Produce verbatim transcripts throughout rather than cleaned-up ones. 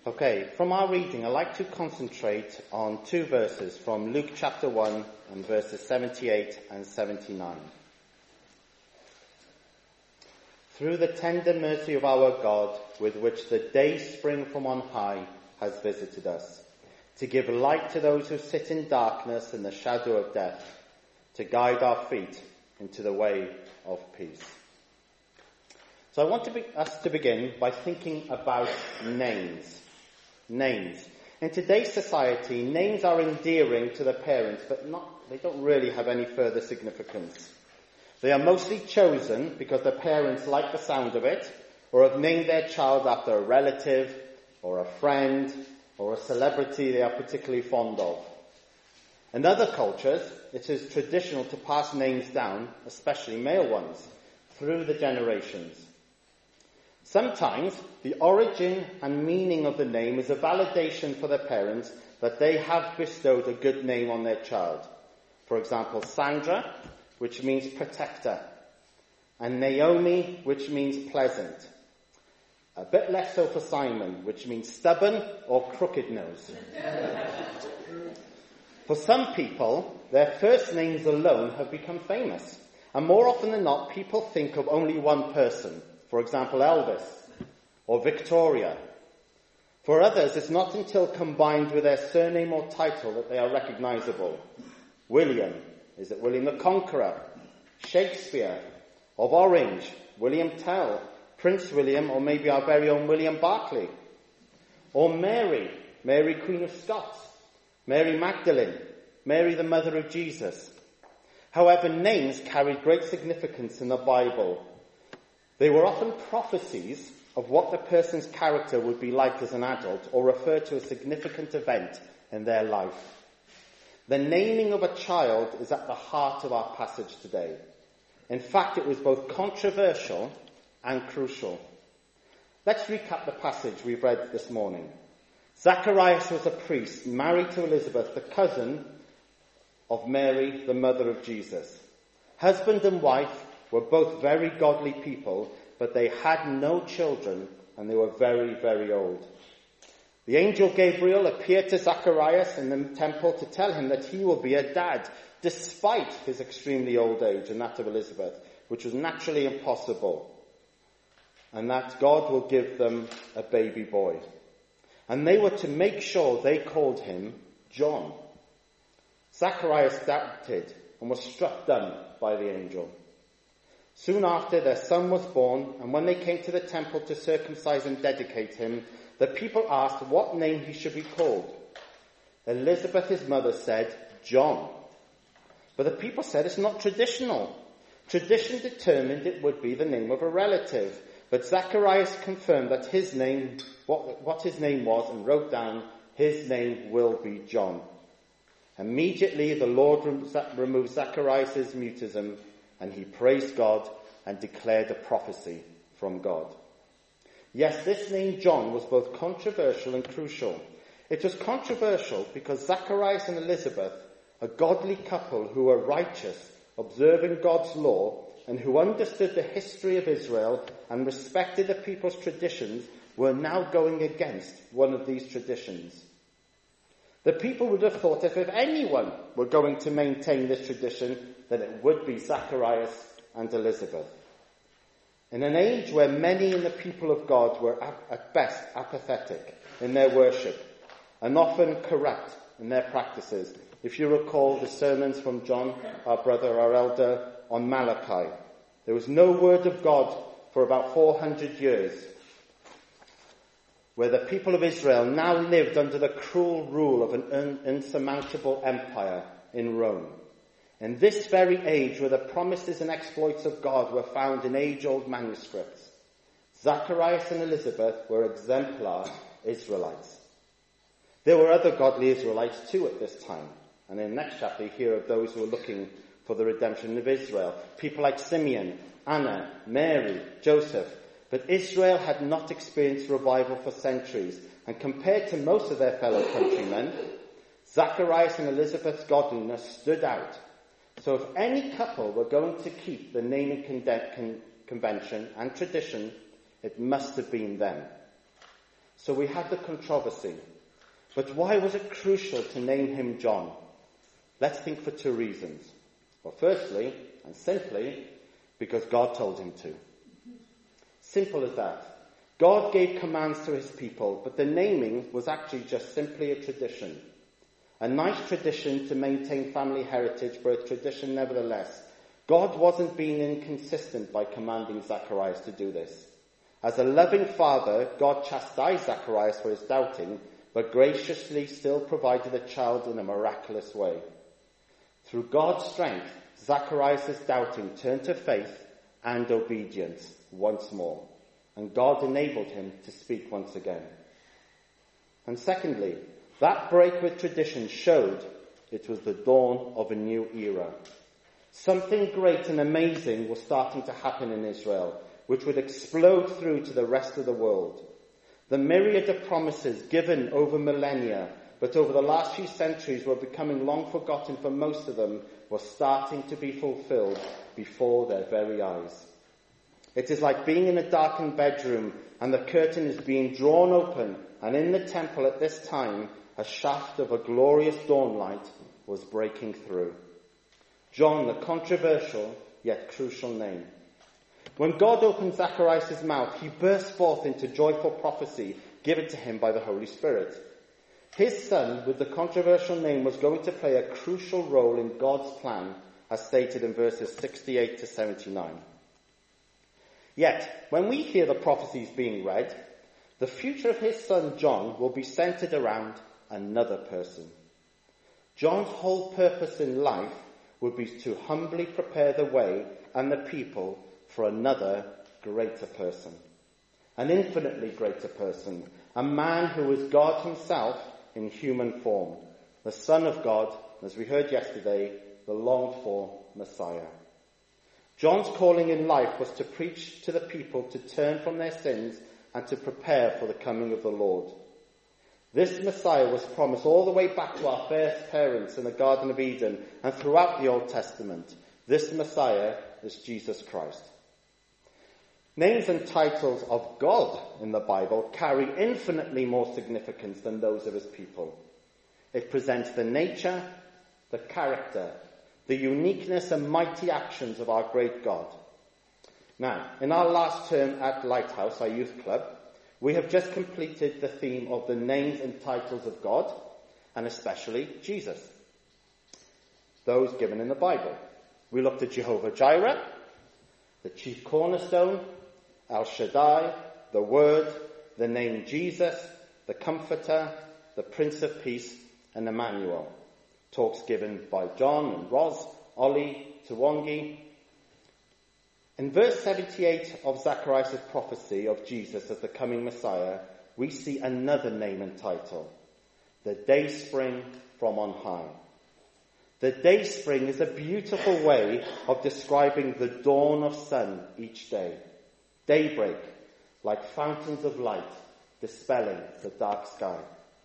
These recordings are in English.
Okay, from our reading, I'd like to concentrate on two verses from Luke chapter one and verses seventy-eight and seventy-nine. Through the tender mercy of our God, with which the day spring from on high has visited us, to give light to those who sit in darkness and the shadow of death, to guide our feet into the way of peace. So I want to be, us to begin by thinking about names. Names. In today's society, names are endearing to the parents, but not, they don't really have any further significance. They are mostly chosen because the parents like the sound of it, or have named their child after a relative, or a friend, or a celebrity they are particularly fond of. In other cultures, it is traditional to pass names down, especially male ones, through the generations. Sometimes the origin and meaning of the name is a validation for the parents that they have bestowed a good name on their child. For example, Sandra, which means protector, and Naomi, which means pleasant. A bit less so for Simon, which means stubborn or crooked nose. For some people, their first names alone have become famous, and more often than not, people think of only one person. For example, Elvis or Victoria. For others, it's not until combined with their surname or title that they are recognizable. William, is it William the Conqueror? Shakespeare, of Orange, William Tell, Prince William, or maybe our very own William Berkeley. Or Mary, Mary Queen of Scots, Mary Magdalene, Mary the Mother of Jesus. However, names carried great significance in the Bible. They were often prophecies of what the person's character would be like as an adult, or refer to a significant event in their life. The naming of a child is at the heart of our passage today. In fact, it was both controversial and crucial. Let's recap the passage we've read this morning. Zacharias was a priest married to Elizabeth, the cousin of Mary, the mother of Jesus. Husband and wife were both very godly people, but they had no children, and they were very, very old. The angel Gabriel appeared to Zacharias in the temple to tell him that he will be a dad, despite his extremely old age and that of Elizabeth, which was naturally impossible, and that God will give them a baby boy. And they were to make sure they called him John. Zacharias doubted and was struck dumb by the angel. Soon after, their son was born, and when they came to the temple to circumcise and dedicate him, the people asked what name he should be called. Elizabeth, his mother, said, John. But the people said it's not traditional. Tradition determined it would be the name of a relative. But Zacharias confirmed that his name, what, what his name was, and wrote down, his name will be John. Immediately the Lord removed Zacharias' mutism, and he praised God and declared a prophecy from God. Yes, this name John was both controversial and crucial. It was controversial because Zacharias and Elizabeth, a godly couple who were righteous, observing God's law, and who understood the history of Israel and respected the people's traditions, were now going against one of these traditions. The people would have thought that if anyone were going to maintain this tradition, that it would be Zacharias and Elizabeth. In an age where many in the people of God were at best apathetic in their worship and often corrupt in their practices, if you recall the sermons from John, our brother, our elder, on Malachi, there was no word of God for about four hundred years, where the people of Israel now lived under the cruel rule of an insurmountable empire in Rome. In this very age where the promises and exploits of God were found in age-old manuscripts, Zacharias and Elizabeth were exemplar Israelites. There were other godly Israelites too at this time, and in the next chapter you hear of those who were looking for the redemption of Israel. People like Simeon, Anna, Mary, Joseph. But Israel had not experienced revival for centuries, and compared to most of their fellow countrymen, Zacharias and Elizabeth's godliness stood out. So if any couple were going to keep the naming con- con- convention and tradition, it must have been them. So we had the controversy. But why was it crucial to name him John? Let's think for two reasons. Well, firstly, and simply, because God told him to. Simple as that. God gave commands to his people, but the naming was actually just simply a tradition. A nice tradition to maintain family heritage, but a tradition nevertheless. God wasn't being inconsistent by commanding Zacharias to do this. As a loving father, God chastised Zacharias for his doubting, but graciously still provided a child in a miraculous way. Through God's strength, Zacharias' doubting turned to faith and obedience once more, and God enabled him to speak once again. And secondly, that break with tradition showed it was the dawn of a new era. Something great and amazing was starting to happen in Israel, which would explode through to the rest of the world. The myriad of promises given over millennia, but over the last few centuries were becoming long forgotten for most of them, were starting to be fulfilled before their very eyes. It is like being in a darkened bedroom and the curtain is being drawn open, and in the temple at this time, a shaft of a glorious dawn light was breaking through. John, the controversial yet crucial name. When God opened Zacharias' mouth, he burst forth into joyful prophecy given to him by the Holy Spirit. His son, with the controversial name, was going to play a crucial role in God's plan, as stated in verses sixty-eight to seventy-nine. Yet, when we hear the prophecies being read, the future of his son John will be centered around another person. John's whole purpose in life would be to humbly prepare the way and the people for another greater person. An infinitely greater person. A man who was God himself in human form. The Son of God, as we heard yesterday, the longed-for Messiah. John's calling in life was to preach to the people to turn from their sins and to prepare for the coming of the Lord. This Messiah was promised all the way back to our first parents in the Garden of Eden and throughout the Old Testament. This Messiah is Jesus Christ. Names and titles of God in the Bible carry infinitely more significance than those of his people. It presents the nature, the character, the uniqueness and mighty actions of our great God. Now, in our last term at Lighthouse, our youth club, we have just completed the theme of the names and titles of God, and especially Jesus. Those given in the Bible. We looked at Jehovah Jireh, the chief cornerstone, El Shaddai, the Word, the name Jesus, the Comforter, the Prince of Peace, and Emmanuel. Talks given by John and Roz, Ollie, Tawangi. In verse seventy-eight of Zacharias' prophecy of Jesus as the coming Messiah, we see another name and title. The Dayspring from on high. The Dayspring is a beautiful way of describing the dawn of sun each day. Daybreak, like fountains of light, dispelling the dark sky.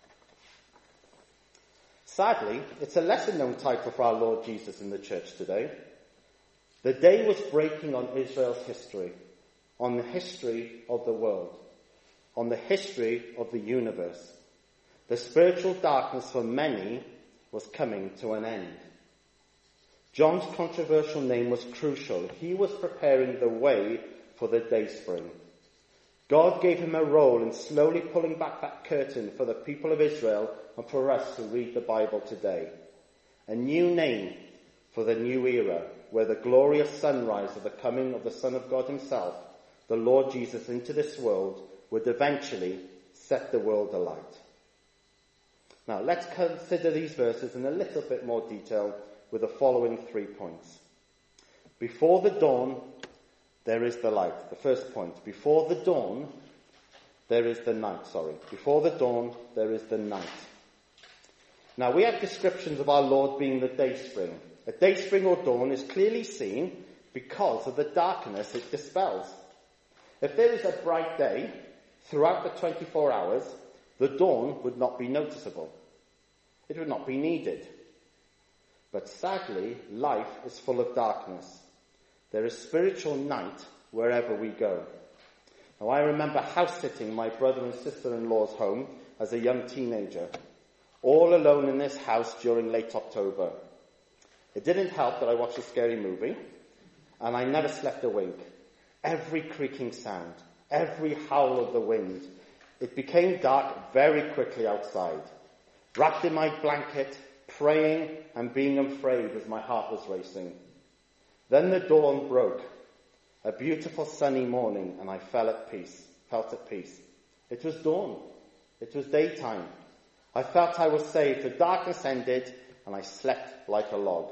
Sadly, it's a lesser-known title for our Lord Jesus in the church today. The day was breaking on Israel's history, on the history of the world, on the history of the universe. The spiritual darkness for many was coming to an end. John's controversial name was crucial. He was preparing the way for the Dayspring. God gave him a role in slowly pulling back that curtain for the people of Israel and for us who read the Bible today. A new name for the new era, where the glorious sunrise of the coming of the Son of God himself, the Lord Jesus, into this world would eventually set the world alight. Now let's consider these verses in a little bit more detail with the following three points. Before the dawn, there is the light. The first point. Before the dawn, there is the night. Sorry. Before the dawn, there is the night. Now we have descriptions of our Lord being the Dayspring. A dayspring or dawn is clearly seen because of the darkness it dispels. If there is a bright day throughout the twenty-four hours, the dawn would not be noticeable. It would not be needed. But sadly, life is full of darkness. There is spiritual night wherever we go. Now, I remember house-sitting my brother and sister-in-law's home as a young teenager, all alone in this house during late October. It didn't help that I watched a scary movie, and I never slept a wink. Every creaking sound, every howl of the wind. It became dark very quickly outside. Wrapped in my blanket, praying and being afraid as my heart was racing. Then the dawn broke. A beautiful sunny morning, and I felt at peace, felt at peace. It was dawn. It was daytime. I felt I was saved. The darkness ended, and I slept like a log.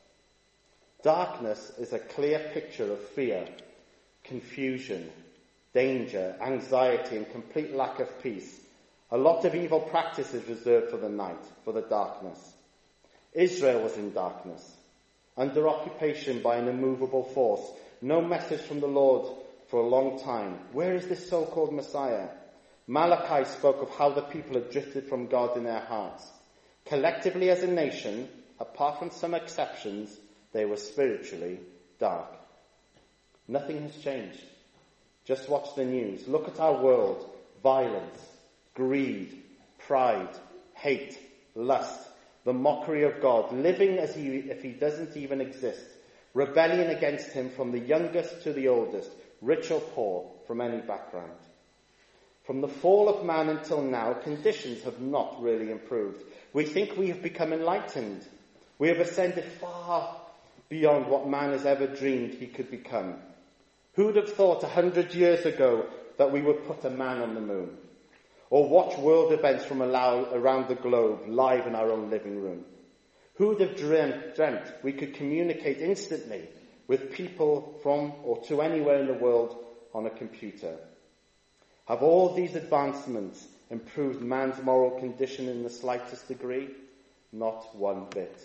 Darkness is a clear picture of fear, confusion, danger, anxiety, and complete lack of peace. A lot of evil practices reserved for the night, for the darkness. Israel was in darkness, under occupation by an immovable force. No message from the Lord for a long time. Where is this so-called Messiah? Malachi spoke of how the people had drifted from God in their hearts. Collectively as a nation, apart from some exceptions, they were spiritually dark. Nothing has changed. Just watch the news. Look at our world. Violence, greed, pride, hate, lust, the mockery of God, living as he, if he doesn't even exist, rebellion against him from the youngest to the oldest, rich or poor, from any background. From the fall of man until now, conditions have not really improved. We think we have become enlightened. We have ascended far beyond what man has ever dreamed he could become. Who would have thought a hundred years ago that we would put a man on the moon? Or watch world events from around the globe live in our own living room? Who would have dreamt, dreamt we could communicate instantly with people from or to anywhere in the world on a computer? Have all these advancements improved man's moral condition in the slightest degree? Not one bit.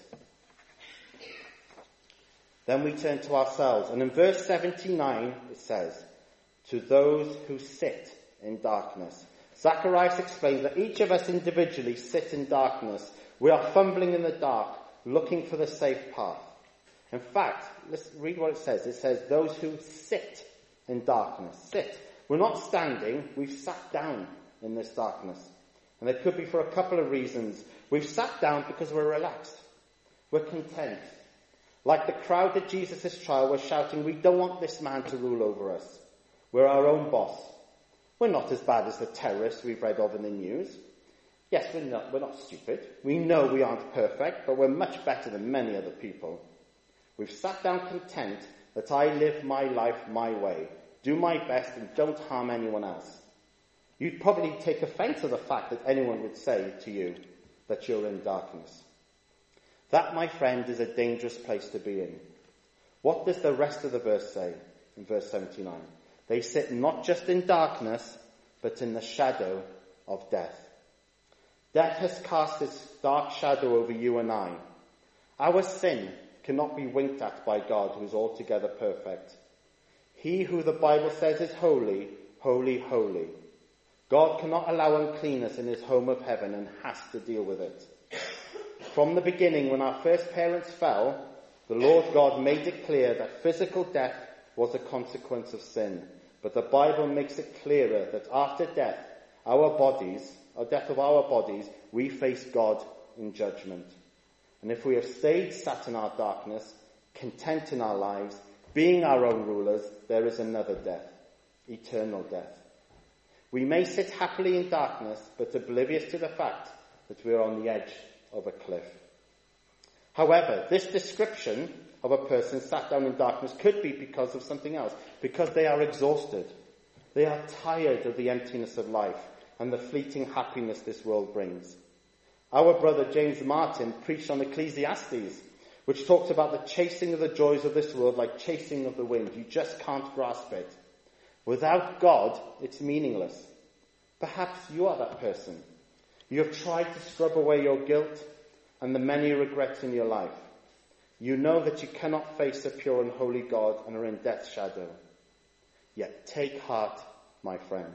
Then we turn to ourselves, and in verse seventy-nine it says, "To those who sit in darkness." Zacharias explains that each of us individually sit in darkness. We are fumbling in the dark, looking for the safe path. In fact, let's read what it says. It says, those who sit in darkness. Sit. We're not standing, we've sat down in this darkness. And it could be for a couple of reasons. We've sat down because we're relaxed. We're content. Like the crowd at Jesus' trial, we're shouting, we don't want this man to rule over us. We're our own boss. We're not as bad as the terrorists we've read of in the news. Yes, we're not, we're not stupid. We know we aren't perfect, but we're much better than many other people. We've sat down content that I live my life my way, do my best, and don't harm anyone else. You'd probably take offense at the fact that anyone would say to you that you're in darkness. That, my friend, is a dangerous place to be in. What does the rest of the verse say in verse seventy-nine? They sit not just in darkness, but in the shadow of death. Death has cast its dark shadow over you and I. Our sin cannot be winked at by God, who is altogether perfect. He who the Bible says is holy, holy, holy. God cannot allow uncleanness in his home of heaven and has to deal with it. From the beginning, when our first parents fell, the Lord God made it clear that physical death was a consequence of sin. But the Bible makes it clearer that after death, our bodies, or death of our bodies, we face God in judgment. And if we have stayed sat in our darkness, content in our lives, being our own rulers, there is another death, eternal death. We may sit happily in darkness, but oblivious to the fact that we are on the edge of a cliff. However, this description of a person sat down in darkness could be because of something else, because they are exhausted. They are tired of the emptiness of life and the fleeting happiness this world brings. Our brother James Martin preached on Ecclesiastes, which talks about the chasing of the joys of this world like chasing of the wind. You just can't grasp it. Without God, it's meaningless. Perhaps you are that person. You have tried to scrub away your guilt and the many regrets in your life. You know that you cannot face a pure and holy God and are in death's shadow. Yet take heart, my friend.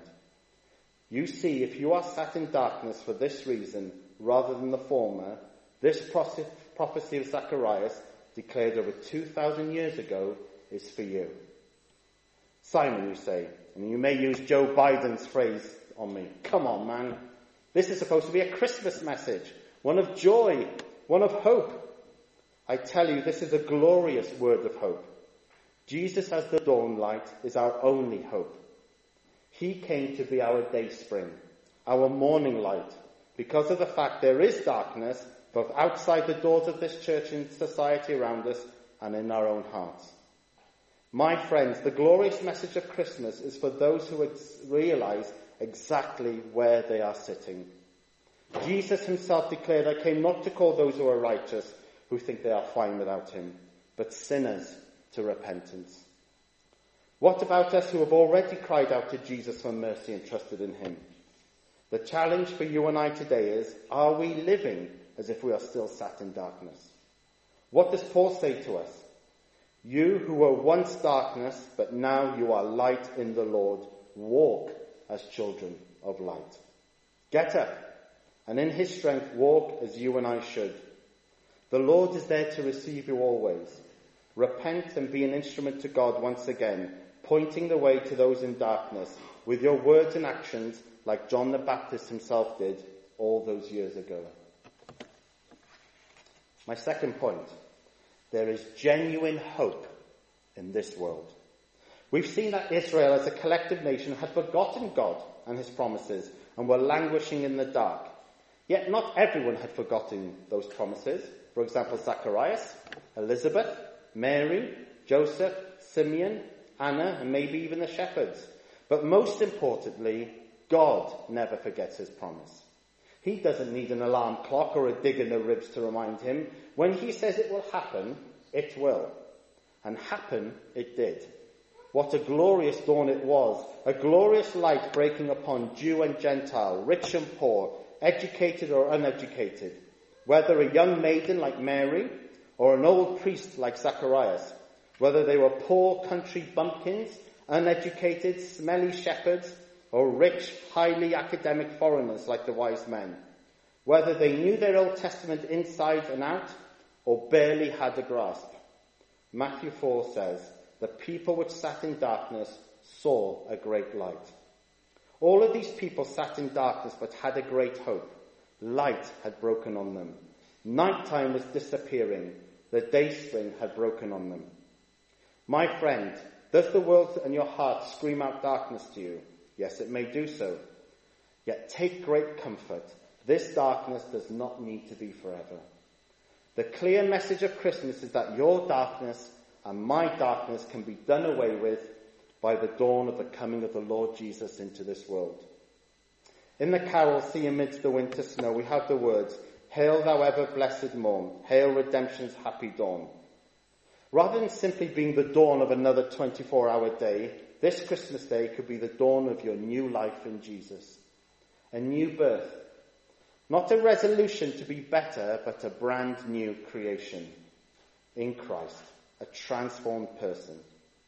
You see, if you are sat in darkness for this reason rather than the former, this prophecy of Zacharias, declared over two thousand years ago, is for you. Simon, you say, And you may use Joe Biden's phrase on me. Come on, man. This is supposed to be a Christmas message. One of joy. One of hope. I tell you, this is a glorious word of hope. Jesus as the dawn light is our only hope. He came to be our day spring, our morning light, because of the fact there is darkness both outside the doors of this church and society around us and in our own hearts. My friends, the glorious message of Christmas is for those who realize exactly where they are sitting. Jesus himself declared, I came not to call those who are righteous, who think they are fine without him, but sinners to repentance. What about us who have already cried out to Jesus for mercy and trusted in him? The challenge for you and I today is, are we living as if we are still sat in darkness? What does Paul say to us? You who were once darkness, but now you are light in the Lord, walk as children of light. Get up, and in his strength walk as you and I should. The Lord is there to receive you always. Repent and be an instrument to God once again, pointing the way to those in darkness with your words and actions like John the Baptist himself did all those years ago. My second point, there is genuine hope in this world. We've seen that Israel as a collective nation had forgotten God and his promises and were languishing in the dark. Yet not everyone had forgotten those promises. For example, Zacharias, Elizabeth, Mary, Joseph, Simeon, Anna, and maybe even the shepherds. But most importantly, God never forgets his promise. He doesn't need an alarm clock or a dig in the ribs to remind him. When he says it will happen, it will. And happen it did. What a glorious dawn it was. A glorious light breaking upon Jew and Gentile, rich and poor, educated or uneducated. Whether a young maiden like Mary or an old priest like Zacharias. Whether they were poor country bumpkins, uneducated, smelly shepherds, or rich, highly academic foreigners like the wise men. Whether they knew their Old Testament inside and out, or barely had a grasp. Matthew four says, the people which sat in darkness saw a great light. All of these people sat in darkness but had a great hope. Light had broken on them. Nighttime was disappearing. The dayspring had broken on them. My friend, does the world and your heart scream out darkness to you? Yes, it may do so. Yet take great comfort. This darkness does not need to be forever. The clear message of Christmas is that your darkness and my darkness can be done away with by the dawn of the coming of the Lord Jesus into this world. In the carol, See Amidst the Winter Snow, we have the words, Hail thou ever blessed morn, hail redemption's happy dawn. Rather than simply being the dawn of another twenty-four hour day, this Christmas day could be the dawn of your new life in Jesus. A new birth. Not a resolution to be better, but a brand new creation in Christ, a transformed person.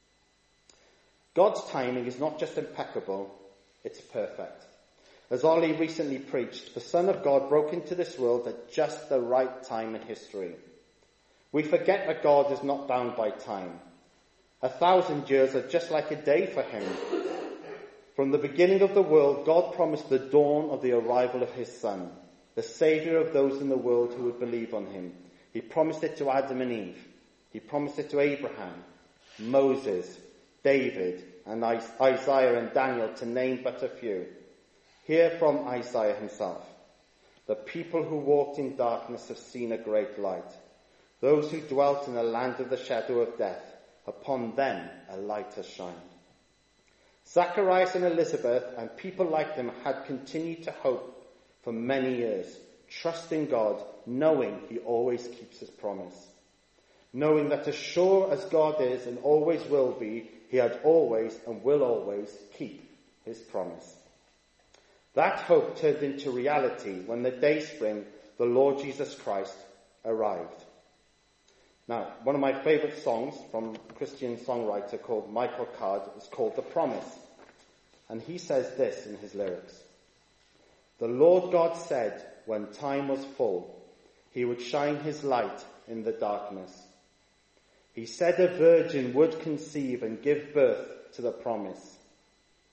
God's timing is not just impeccable, it's perfect. As Ollie recently preached, the Son of God broke into this world at just the right time in history. We forget that God is not bound by time. A thousand years are just like a day for him. From the beginning of the world, God promised the dawn of the arrival of his Son, the Saviour of those in the world who would believe on him. He promised it to Adam and Eve. He promised it to Abraham, Moses, David, and Isaiah and Daniel, to name but a few. Hear from Isaiah himself. The people who walked in darkness have seen a great light. Those who dwelt in the land of the shadow of death, upon them a light has shined. Zacharias and Elizabeth and people like them had continued to hope for many years, trusting God, knowing he always keeps his promise. Knowing that as sure as God is and always will be, he had always and will always keep his promise. That hope turned into reality when the dayspring, the Lord Jesus Christ, arrived. Now, one of my favourite songs from a Christian songwriter called Michael Card is called The Promise. And he says this in his lyrics. The Lord God said, when time was full, he would shine his light in the darkness. He said a virgin would conceive and give birth to the promise.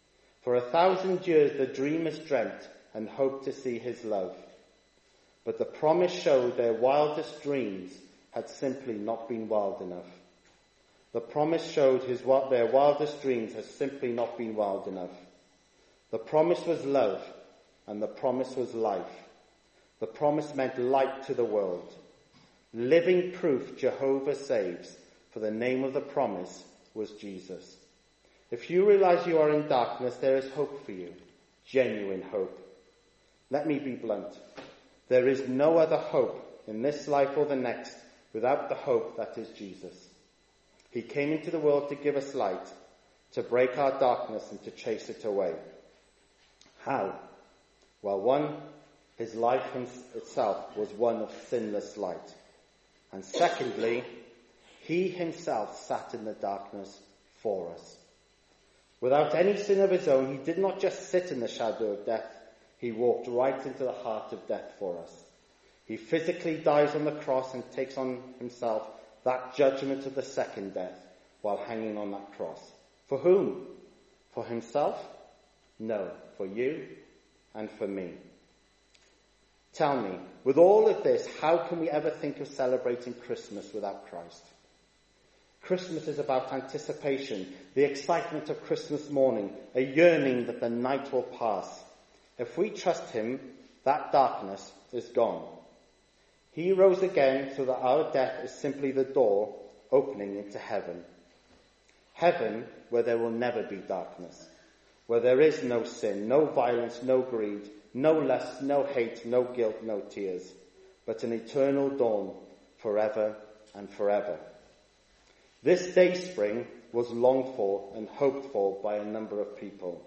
For a thousand years the dreamers dreamt and hoped to see his love. But the promise showed their wildest dreams had simply not been wild enough. The promise showed his, their wildest dreams had simply not been wild enough. The promise was love, and the promise was life. The promise meant light to the world. Living proof Jehovah saves, for the name of the promise was Jesus. If you realize you are in darkness, there is hope for you. Genuine hope. Let me be blunt. There is no other hope in this life or the next without the hope that is Jesus. He came into the world to give us light, to break our darkness and to chase it away. How? Well, one, his life itself was one of sinless light. And secondly, he himself sat in the darkness for us. Without any sin of his own, he did not just sit in the shadow of death, he walked right into the heart of death for us. He physically dies on the cross and takes on himself that judgment of the second death while hanging on that cross. For whom? For himself? No, for you and for me. Tell me, with all of this, how can we ever think of celebrating Christmas without Christ? Christmas is about anticipation, the excitement of Christmas morning, a yearning that the night will pass. If we trust him, that darkness is gone. He rose again so that our death is simply the door opening into heaven. Heaven where there will never be darkness, where there is no sin, no violence, no greed, no lust, no hate, no guilt, no tears, but an eternal dawn forever and forever. This day spring was longed for and hoped for by a number of people.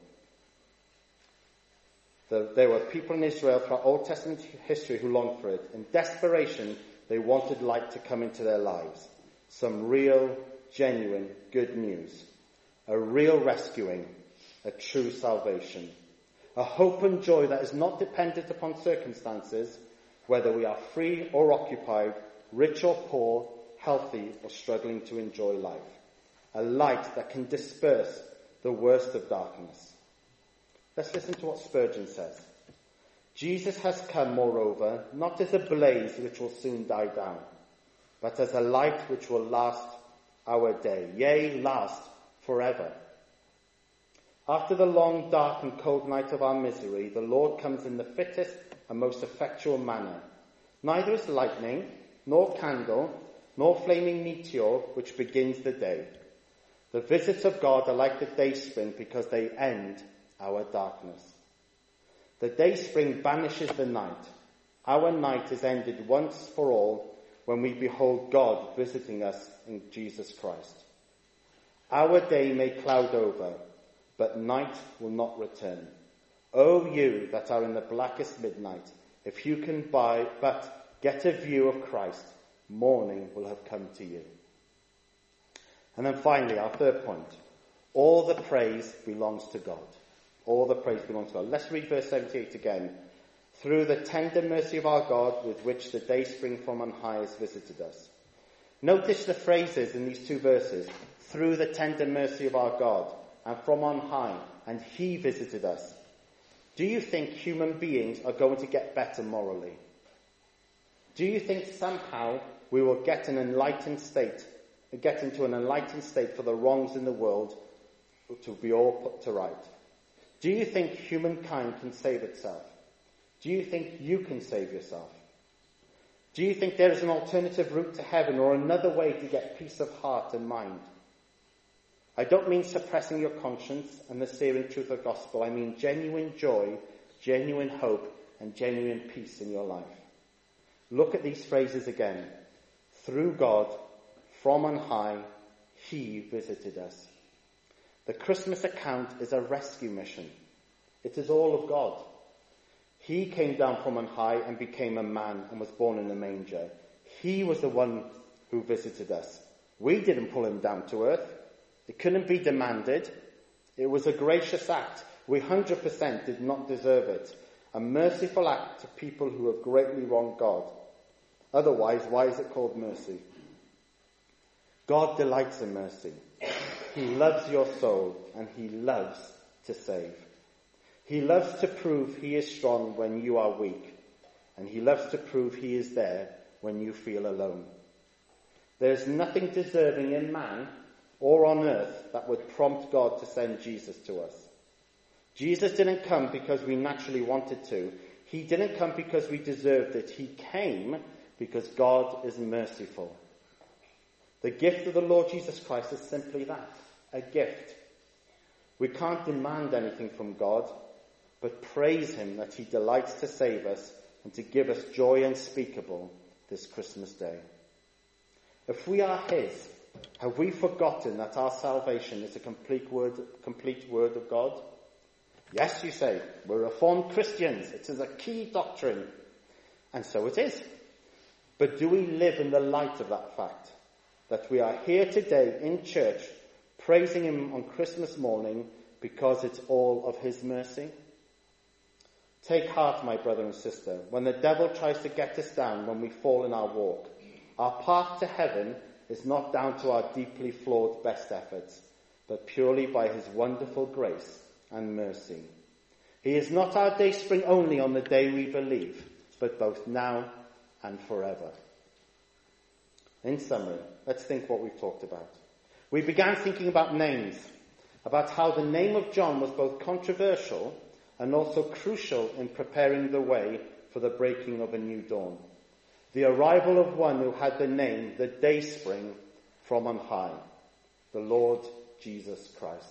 The, there were people in Israel throughout Old Testament history who longed for it. In desperation, they wanted light to come into their lives. Some real, genuine good news. A real rescuing. A true salvation. A hope and joy that is not dependent upon circumstances, whether we are free or occupied, rich or poor, healthy or struggling to enjoy life. A light that can disperse the worst of darkness. Let's listen to what Spurgeon says. Jesus has come, moreover, not as a blaze which will soon die down, but as a light which will last our day, yea, last forever. After the long, dark and cold night of our misery, the Lord comes in the fittest and most effectual manner. Neither is lightning, nor candle, nor flaming meteor which begins the day. The visits of God are like the day spring because they end our darkness. The day spring banishes the night. Our night is ended once for all when we behold God visiting us in Jesus Christ. Our day may cloud over, but night will not return. O you that are in the blackest midnight, if you can buy, but get a view of Christ, morning will have come to you. And then finally, our third point. All the praise belongs to God. All the praise belongs to God. Let's read verse seventy-eight again. Through the tender mercy of our God, with which the day spring from on high has visited us. Notice the phrases in these two verses. Through the tender mercy of our God, and from on high, and he visited us. Do you think human beings are going to get better morally? Do you think somehow we will get an enlightened state, get into an enlightened state for the wrongs in the world to be all put to right? Do you think humankind can save itself? Do you think you can save yourself? Do you think there is an alternative route to heaven or another way to get peace of heart and mind? I don't mean suppressing your conscience and the searing truth of the gospel. I mean genuine joy, genuine hope, and genuine peace in your life. Look at these phrases again. Through God, from on high, he visited us. The Christmas account is a rescue mission. It is all of God. He came down from on high and became a man and was born in a manger. He was the one who visited us. We didn't pull him down to earth. It couldn't be demanded. It was a gracious act. We one hundred percent did not deserve it. A merciful act to people who have greatly wronged God. Otherwise, why is it called mercy? God delights in mercy. He loves your soul and he loves to save. He loves to prove he is strong when you are weak, and he loves to prove he is there when you feel alone. There is nothing deserving in man or on earth that would prompt God to send Jesus to us. Jesus didn't come because we naturally wanted to. He didn't come because we deserved it. He came because God is merciful. The gift of the Lord Jesus Christ is simply that, a gift. We can't demand anything from God, but praise him that he delights to save us and to give us joy unspeakable this Christmas day. If we are his, have we forgotten that our salvation is a complete word, complete word of God? Yes, you say, we're Reformed Christians. It is a key doctrine. And so it is. But do we live in the light of that fact? That we are here today in church, praising him on Christmas morning because it's all of his mercy? Take heart, my brother and sister, when the devil tries to get us down when we fall in our walk. Our path to heaven is not down to our deeply flawed best efforts, but purely by his wonderful grace and mercy. He is not our dayspring only on the day we believe, but both now and forever. In summary, let's think what we've talked about. We began thinking about names, about how the name of John was both controversial and also crucial in preparing the way for the breaking of a new dawn. The arrival of one who had the name, the Dayspring, from on high, the Lord Jesus Christ.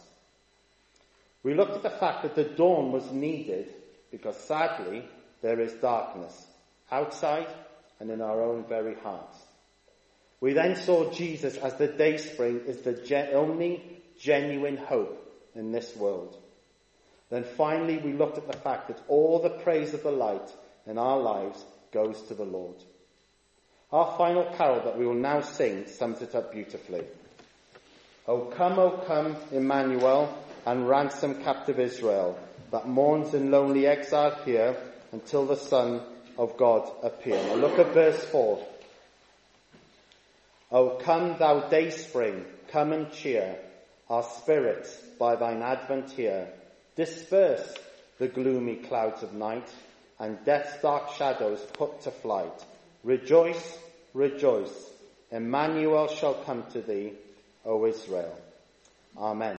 We looked at the fact that the dawn was needed because sadly there is darkness outside and in our own very hearts. We then saw Jesus as the Dayspring is the ge- only genuine hope in this world. Then finally we looked at the fact that all the praise of the light in our lives goes to the Lord. Our final carol that we will now sing sums it up beautifully. O come, O come, Emmanuel, and ransom captive Israel, that mourns in lonely exile here until the Son of God appear. Now look at verse four. O come, thou Dayspring, come and cheer our spirits by thine advent here. Disperse the gloomy clouds of night, and death's dark shadows put to flight. Rejoice, rejoice, Emmanuel shall come to thee, O Israel. Amen.